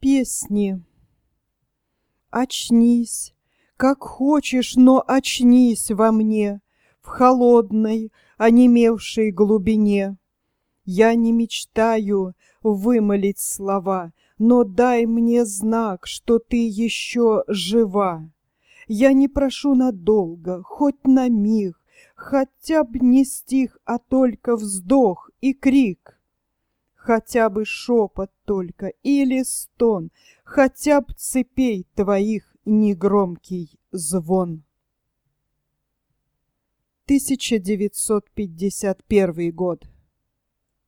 Песни. Очнись, как хочешь, но очнись во мне, в холодной, онемевшей глубине. Я не мечтаю вымолить слова, но дай мне знак, что ты еще жива. Я не прошу надолго, хоть на миг, хотя б не стих, а только вздох и крик. Хотя бы шепот только или стон, хотя б цепей твоих негромкий звон. 1951 год.